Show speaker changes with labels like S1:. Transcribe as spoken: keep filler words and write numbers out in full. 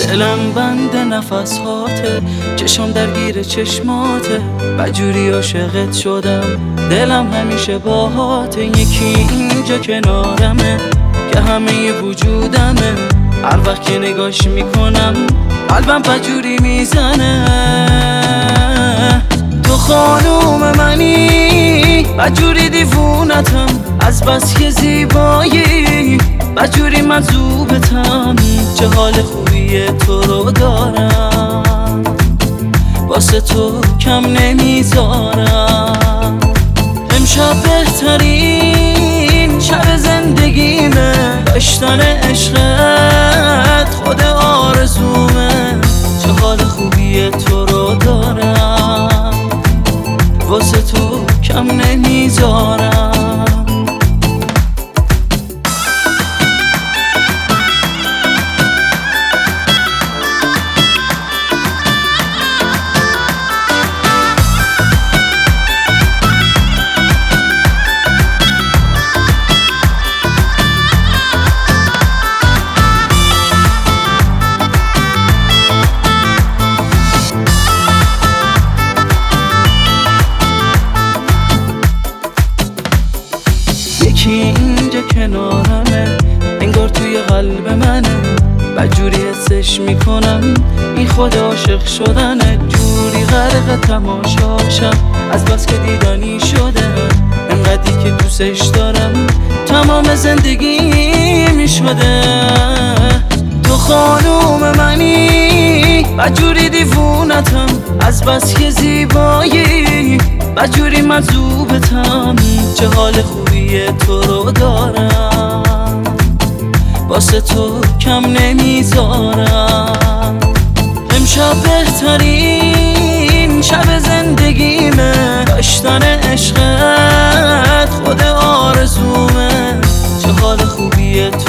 S1: دلم بند نفس هاته، چشم درگیر چشماته، بجوری عاشقت شدم، دلم همیشه باهاته. یکی اینجا کنارمه که همه وجودمه، هر وقت که نگاش میکنم قلبم بجوری میزنه. تو خانوم منی، بجوری دیوونتم، از بس که زیبایی بجوری مجذوبتم. چه حال خوبی تو رو دارم، واسه تو کم نمیذارم. امشب بهترین شب زندگیمه، داشتن عشقت خود آرزومه. چه حال خوبی تو رو دارم، واسه تو کم نمیذارم. یکی اینجا کنارمه، انگار توی قلب منه، بجوری حسش میکنم این خود عاشق شدنه. جوری غرق تماشاشم، از بس که دیدنی شده، انقدری که دوستش دارم تمام زندگی میشده. تو خانوم منی، بجوری دیوونتم، از بس که زیبایی بجوری مجذوبتم. چه حال خوبی تو رو دارم، واسه تو کم نمیذارم. امشب بهترین شب زندگیمه، داشتن عشقت خود آرزومه. چه حال خوبی تو